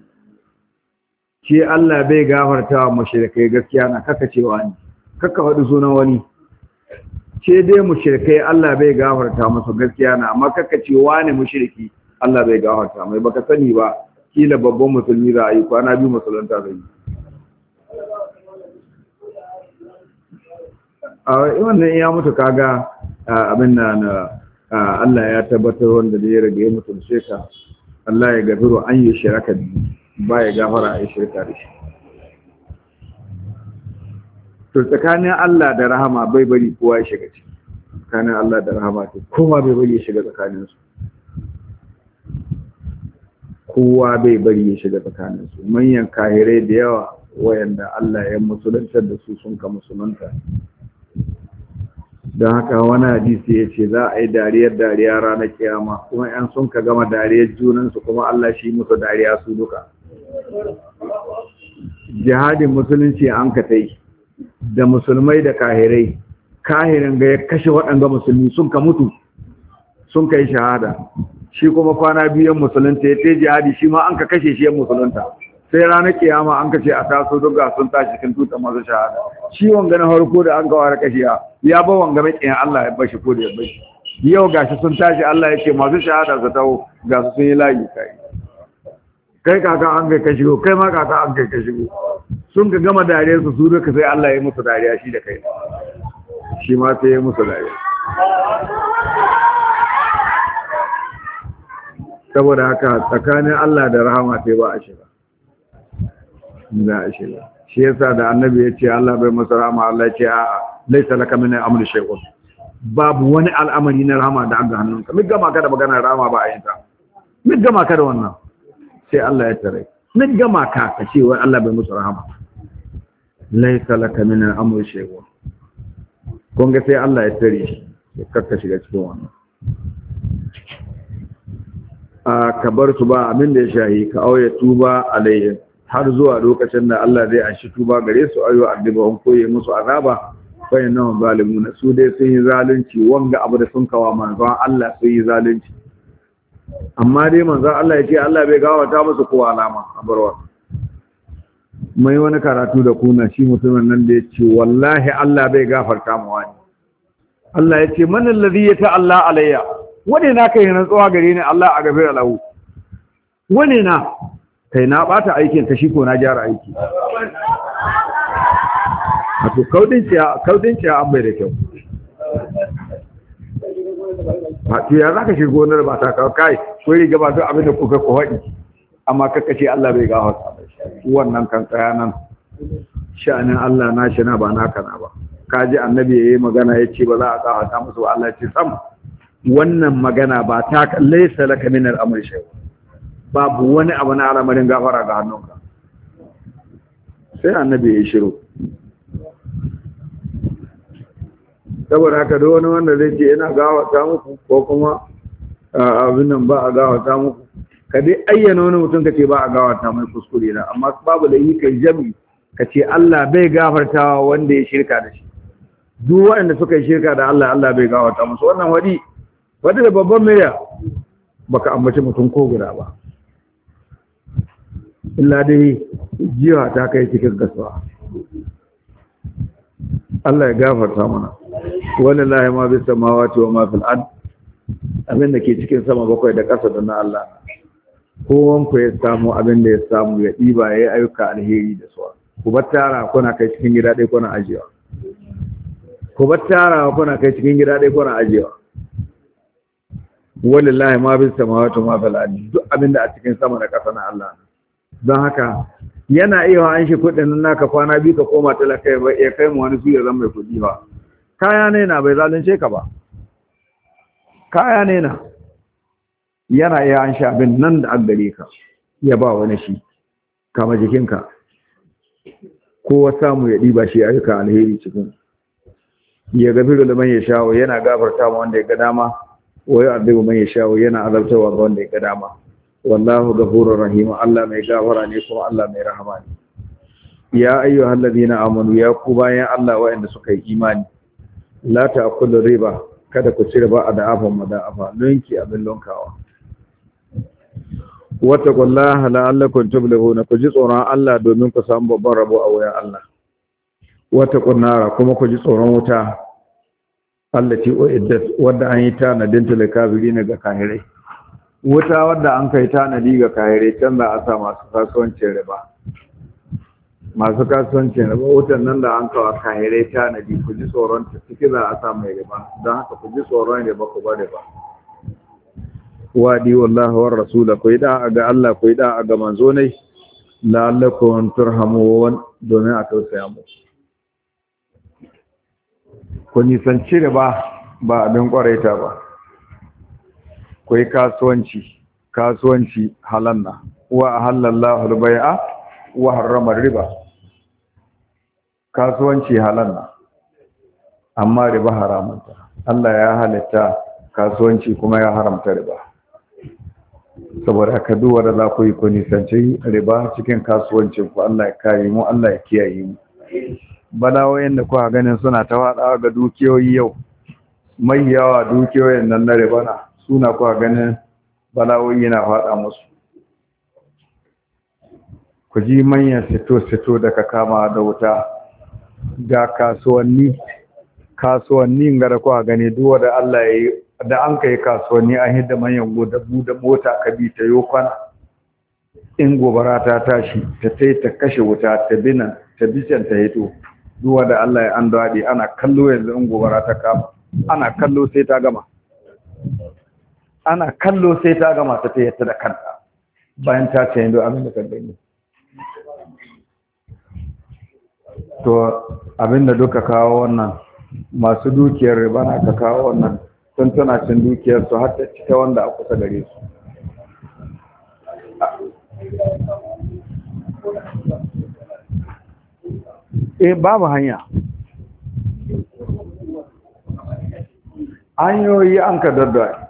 A: Ke Allah bai gafarta wa mushrikai gaskiya na kakkace wa ne, kakka faɗi sunan wani. ce dai mushrikai Allah bai gafarta musu gaskiya na, amma kaka ce wani mushriki Allah bai gafarta mai, baka sani ba kila babban musulmi za a yi kwana biyu musulunta zai yi. A wannan ya mutu kaga abin da na Allah ya tabbatar wanda da ya rage ya mutu sheka Allah ya gafiru an yi shiraka ba ya gafara a yi shirka da shi. To tsakanin Allah da rahama bai bari kowa ya shiga ciki, tsakanin Allah da rahama to kowa bai bari ya shiga tsakaninsu, kowa bai bari ya shiga tsakaninsu. Manyan kahirai da yawa wayanda Allah ya musuluntar da su sun ka musulunta. Don haka wani hadisi ya ce za a yi dariyar dariya ranar kiyama, kuma ‘yan sun ka gama dariyar junansu kuma Allah shi musu dariya su duka. Jihadin musulunci an ka tai da musulmai da kahirai, kahirin ga ya kashe waɗanda musulmi sun ka mutu sun ka yi shahada, shi kuma kwana biyan musulunta ya te jihadi shi ma an ka kashe shi yan musulunta, sai ranar kiyama an ka ce a taso duka sun tashi cikin tuta masu shahada. Shi wanga na harko da an kawar kashiya ya ba wanga makiyan Allah ya bashi ko da ya bashi, yau gashi sun tashi Allah ya ce masu shahada su taho ga su sun yi layi kai kai kaka an kai ka shigo, kai ma kaka an kai ka shigo, sun ka gama dariyar su su duka sai Allah ya musu dariya shi da kai, shi ma sai ya musu dariya. Saboda haka tsakanin Allah da rahama sai ba a shiga, za a shiga. Shi yasa da annabi ya ce Allah bai masa rahama, Allah ya ce a'a laisa laka min al-amri shay'un, babu wani al'amari na rahama da aka hannunka. Mun gama ka da magana rahama ba a yin ta, mun gama ka da wannan sai Allah ya tare, mun gama ka ka ce wai Allah bai masa rahama, laisa laka min al-amri shay'un. Kun ga sai Allah ya tare shi ya kakka shiga cikin wannan. A ka bar su ba abin da ya shahi ka auya tuba alayhim har zuwa lokacin da Allah zai anshi tuba gare su, ayo addaba on koye musu azaba bayan nan zalimuna, su dai sun yi zalunci wanga abu da sun kawa manzon Allah sun yi zalunci, amma dai manzon Allah ya ce Allah bai gawata musu ko alama a barwa. Mai wani karatu da kuna shi mutumin nan da ya ce wallahi Allah bai gafarta mu wani. Allah ya ce man allazi yata'alla alayya, wani na kai rantsuwa gare ni Allah a gafira lahu, wani na kai na bata aikin ta shi ko na gyara aiki. A to kaudin ciya kaudin ciya an bai da kyau. A to ya zaka shigo gonar ba ta kawo kai ko riga ba to abin da kuka ko haɗi, amma kaka ce Allah bai gafarta wannan kan tsaya nan. Sha'anin Allah na shi na ba naka na ba. Kaji annabi yayi magana yace ba za a gafarta musu ba, Allah ya ce sam wannan magana ba ta laysa laka min al-amri shay, babu wani abu na al'amarin gafara ga hannunka. Sai annabi ya shiru. Saboda haka da wani wanda zai ce ina gawata muku ko kuma abin nan ba a gawata muku, ka dai ayyana wani mutum ka ce ba a gawata mai kuskure na, amma babu da yi kai jami ka ce Allah bai gafartawa wanda ya shirka da shi. Duk waɗanda suka yi shirka da Allah, Allah bai gawata musu. Wannan wadi wadi da babban murya baka ambaci mutum ko guda ba, illa dai jiwa ta kai cikin gasuwa. Allah ya gafarta mana. Wallahi ma bis samawati wa ma fil ard, abin da ke cikin sama bakwai da ƙasa da na Allah. Kowan ku ya samu abin da ya samu ya diba yayi ayyuka alheri da su. Ku bar tara kuna kai cikin gida dai kuna ajiyewa. Ku bar tara kuna kai cikin gida dai kuna ajiyewa. Wallahi ma bis samawati wa ma fil ard, duk abin da a cikin sama da ƙasa na Allah. Don haka yana iya an shi kudin naka kwana biyu ka koma talaka ya kai mu wani su ya zama mai kudi ba. Kaya ne na bai zalunce ka ba, kaya ne na yana iya an sha abin nan da aggare ka ya ba wani shi kama jikinka, kowa samu ya ɗiba shi ayyuka alheri cikin ya gafi da man ya shawo, yana gafarta ma wanda ya ga dama, wa ya addu'a man ya shawo, yana azabtawa ga wanda ya ga dama. Wallahu ghafurur rahim, Allah mai gafara ne kuma Allah mai rahama ne. Ya ayyuhal ladina amanu, ya ku bayan Allah wa'anda suka yi imani, la ta'kulu riba, kada ku ci riba da afan mada'afa, lunki abin lunkawa. Wattaqullaha la'allakum tuflihuna, ku ji tsoron Allah domin ku samu babban rabo a wurin Allah. Wattaqun nara, kuma ku ji tsoron wuta, allati uiddat wadda an yi tanadin ta kafirin ga kahirai wuta wadda an kai tanadi ga kahirai can da a sa masu kasuwancin riba masu kasuwancin riba wutan nan da an kawo kahirai tanadi ku ji tsoron ta ciki za a sa mai riba don haka ku ji tsoron riba ku ba riba wadi wallahi war rasula ku yi da ga Allah ku yi da ga manzo ne la'allakum turhamun domin a tausaya mu ku nisanci riba ba abin kwaraita ba ku yi kasuwanci kasuwanci halanna wa halallahu al-bai'a wa harrama riba kasuwanci halanna amma riba haramanta Allah ya halitta kasuwanci kuma ya haramta riba saboda haka duwa da za ku yi ku nisanci riba cikin kasuwancin ku Allah ya kare mu Allah ya kiyaye mu balawoyin da kuka ganin suna ta faɗawa ga dukiyoyi yau mai yawa dukiyoyin nan na riba na suna kuka ganin balawoyi na faɗa musu ku ji manyan sito-sito da ka kama da wuta ga kasuwanni kasuwanni ga da kuka gani duwa da Allah ya yi da an kai kasuwanni an hidda manyan godabu da mota ka bi ta yo kwana in gobara ta tashi ta tai ta kashe wuta ta binan ta bisan ta hito duwa da Allah ya an dade ana kallo yanzu in gobara ta kama ana kallo sai ta gama ana kallo sai ta gama ta tayyata da kanta bayan ta ce yanzu abin da kan gani to abinda duka kawo wannan masu dukiyar riba na ka kawo wannan sun tana cin dukiyar su har ta cika wanda a kusa gare su eh babu hanya hanyoyi an ka daddare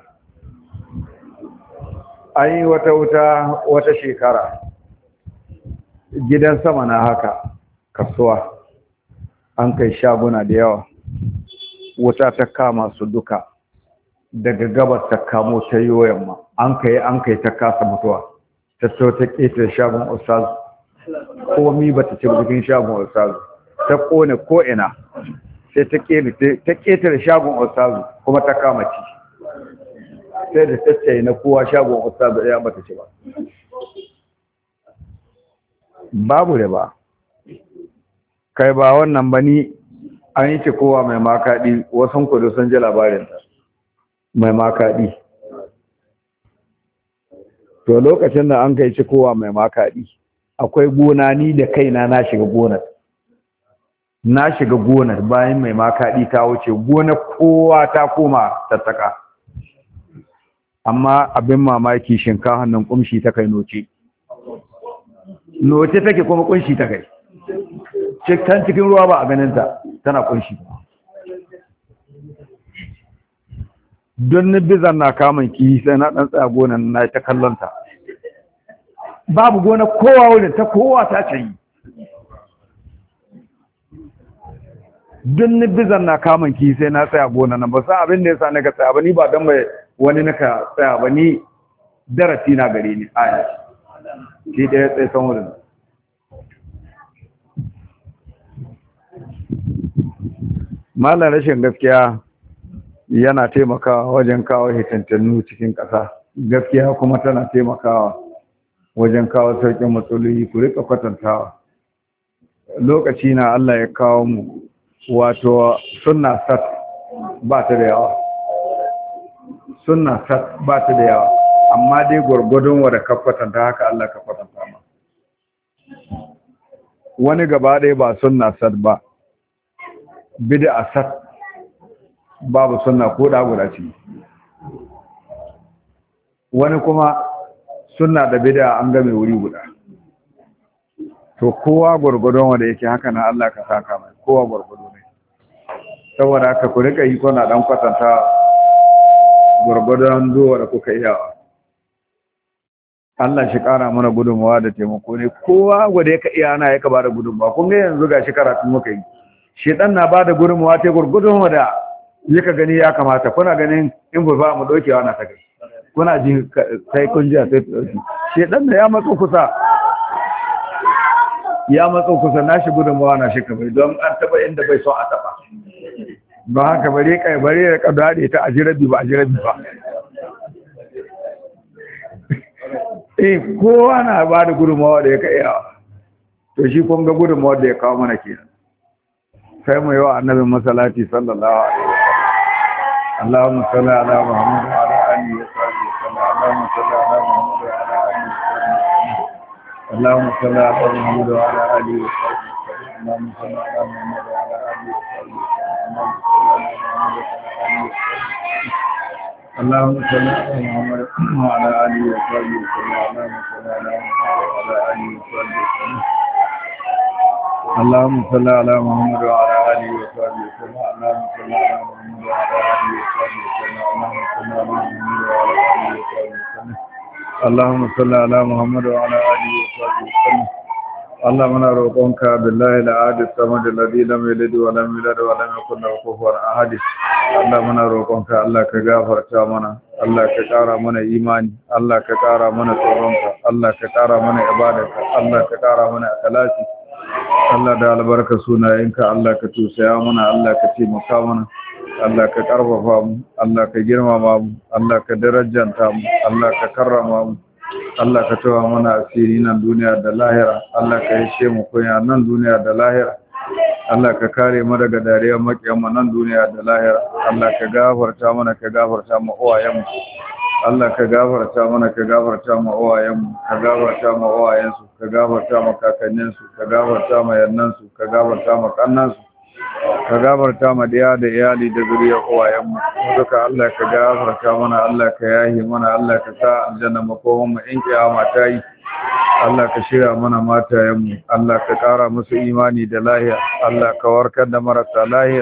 A: an yi wata wuta wata shekara gidan sama na haka kasuwa an kai shaguna da yawa wuta ta kama su duka daga gabas ta kamo ta yi yamma an kai an kai ta kasa mutuwa ta so ta ƙetare shagon ustaz komi ba ta ci cikin shagon ustaz ta kone ko'ina sai ta ƙetare shagon ustaz kuma ta kama ci sai da tattaye na kowa shagon ustaz ya ba ta ci ba babu da ba kai ba wannan ba ni an yi ce kowa mai makaɗi wasan kudu sun ji labarinta mai makaɗi to lokacin da an kai ci kowa mai makaɗi akwai gona ni da kaina na shiga gonar na shiga gonar bayan mai makaɗi ta wuce gonar kowa ta koma tattaka amma abin mamaki shinkafa nan kumshi ta kai noce noce take kuma kunshi ta kai cikin cikin ruwa ba a ganinta tana kunshi don ni bizan na kamun ki sai na dan tsaya gonan na ta kallonta babu gona kowa wurin ta kowa ta ce yi don ni bizan na kamun ki sai na tsaya gonan nan ba sa abin da yasa na ga tsaya ba ni ba dan mai wani naka tsaya ba ni darasi na gare ni aya shi da ya tsaye san wurin malar rashin gaskiya yana taimakawa wajen kawo hitantannu cikin ƙasa gaskiya kuma tana taimakawa wajen kawo sauƙin matsaloli ku rika kwatantawa lokaci na Allah ya kawo mu wato sunna sat ba ta da yawa sunna sat ba ta da yawa amma dai gwargwadon wanda ka kwatanta haka Allah ka kwatanta ma wani gaba ɗaya ba sunna sat ba bid'a sat babu sunna ko da guda ce wani kuma sunna da bid'a an game wuri guda to kowa gurgurdon wanda yake haka na Allah ka saka mai kowa gurgudo ne saboda haka ku rika yi kuna dan kwatanta gurgurdon duwa da kuka iya Allah shi kara mana gudunmawa da taimako ne kowa gwada yake iya ana yake ba da gudunmawa kun ga yanzu gashi karatu muka yi shedan na bada gurmuwa ta gurgudun wada yaka gani ya kamata kuna ganin in ba mu dokewa na ta kai kuna ji sai kun ji sai dauki shedan da ya matso kusa ya matso kusa na shi gudunmawa na shi kamar don an taba inda bai so a taba ba haka bare kai bare ka dade ta ajirabi ba ajirabi ba eh kowa na ba da gudunmawa da ya kai yawa to shi kun ga gudunmawa da ya kawo mana kenan sai mu yi wa annabi masalati sallallahu alaihi wasallam Allahumma salli ala Muhammad wa ala alihi wa sahbihi Allahumma salli ala Muhammad wa ala alihi wa sahbihi Allahumma salli ala Muhammad wa ala alihi wa sahbihi Allahumma salli ala Muhammad wa ala alihi wa sahbihi اللهم صل على محمد وعلى اله وصحبه وسلم اللهم صل على محمد وعلى اله وصحبه وسلم اللهم صل على محمد وعلى اله وصحبه وسلم اللهم انا روقك بالله العاد الصمد الذي لم يلد ولم يولد ولم يكن له كفوا احد اللهم انا روقك الله كغفرتا منا الله كقارا منا ايماني الله كقارا منا tsoronka Allah ka ƙara mana ibadarka Allah ka ƙara mana ikhlasi Allah da albarka sunayenka Allah ka tusaya mana Allah ka taimaka mana Allah ka karfafa mu Allah ka girmama mu Allah ka darajanta mu Allah ka karrama mu Allah ka tawa mana asiri nan duniya da lahira Allah ka yashe mu kunya nan duniya da lahira Allah ka kare mu daga dariyar makiyan mu nan duniya da lahira Allah ka gafarta mana ka gafarta mu uwayen mu Allah ka gafarta mana ka gafarta mu uwayen mu ka gafarta mu uwayen su ka gafarta mu kakannin su ka gafarta mu yannan su ka gafarta mu kannan su ka gafarta ma diya da iyali da zuriyar uwayenmu duka Allah ka gafarta mana Allah ka yahi mana Allah ka sa aljanna makoman mu in kiyama ta yi Allah ka shirya mana matayenmu Allah ka kara musu imani da lahiya Allah ka warkar da marasa lahiyar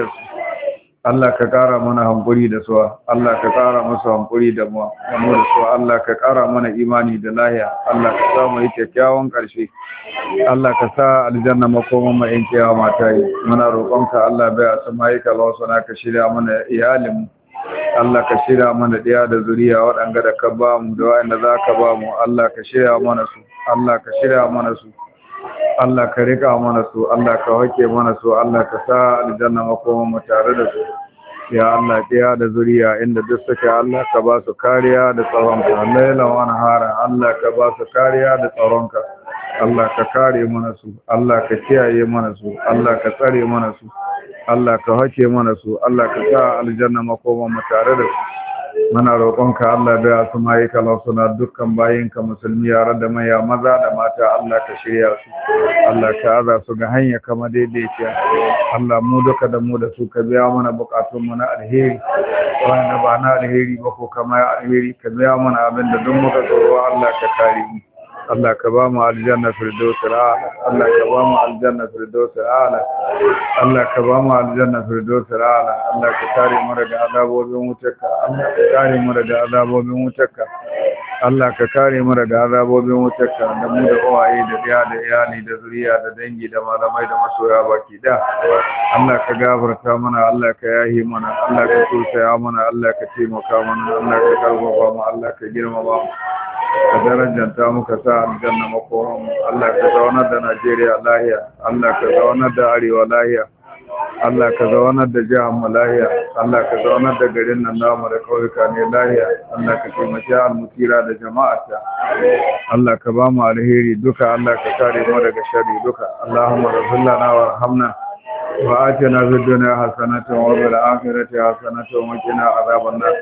A: Allah ka kara mana hankuri da su Allah ka kara musu hankuri da mu da su Allah ka kara mana imani da lahiya Allah ka sa mu yi kyakkyawan karshe Allah ka sa aljanna makoman mu in kiyama ta yi muna roƙonka Allah bai asma'ika Allah sana ka shirya mana iyalin Allah ka shirya mana diya da zuriya waɗanda da ka ba mu da waɗanda za ka ba mu Allah ka shirya mana su Allah ka shirya mana su Allah ka rika mana su Allah ka hake mana su Allah ka sa aljanna makoman mu tare da su ya Allah diya da zuriya inda duk suke Allah ka ba su kariya da tsaronka laila wa nahara Allah ka ba su kariya da tsaronka Allah ka kare mana su Allah ka kiyaye mana su Allah ka tsare mana su Allah ka hake mana su Allah ka sa aljanna makoman mu tare da su muna roƙonka Allah da ya suma yi kalau suna dukkan bayinka musulmi yare da maya maza da mata Allah ka shirya su Allah ka aza su ga hanya kama daidaiciya Allah mu duka da mu da su ka biya mana bukatunmu na alheri wanda ba na alheri ba ko kama ya alheri ka biya mana abin da duk muka tsoro Allah ka kare mu Allah ka ba mu aljanna firdaus ala Allah ka ba mu aljanna firdaus ala Allah ka ba mu aljanna firdaus ala Allah ka kare mu daga azabobin wutarka Allah ka kare mu daga azabobin wutarka Allah ka kare mu daga azabobin wutarka da mu da uwaye da iya da iyali da zuriya da dangi da malamai da masoya baki da Allah ka gafarta mana Allah ka yahi mana Allah ka tusaya mana Allah ka taimaka mana Allah ka karfafa mu Allah ka girmama mu ka darajanta muka sa aljanna makoran Allah ka zaunar da Najeriya lahiya Allah ka zaunar da Arewa lahiya Allah ka zaunar da jihar mu lahiya Allah ka zaunar da garin nan namu da kauyuka ne lahiya Allah ka taimaki almutira da jama'ata Allah ka ba mu alheri duka Allah ka kare mu daga sharri duka Allahumma rabbana warhamna wa atina fid dunya hasanatan wa fil akhirati hasanatan wa qina adhaban nar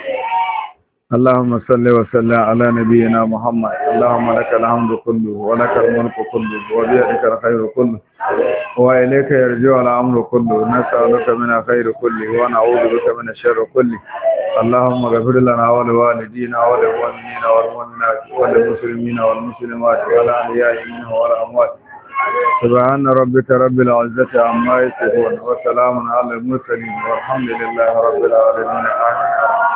A: اللهم صل وسلم على نبينا محمد اللهم لك الحمد كله ولك الملك كله وبيدك الخير كله وإليك يرجع الأمر كله نسألك من الخير كله ونعوذ بك من الشر كله اللهم اغفر لنا ولوالدينا وللمؤمنين والمؤمنات وللمسلمين والمسلمات والأحياء منهم والأموات سبحان ربك رب العزة عما يصفون وسلام على المرسلين والحمد لله رب العالمين آمين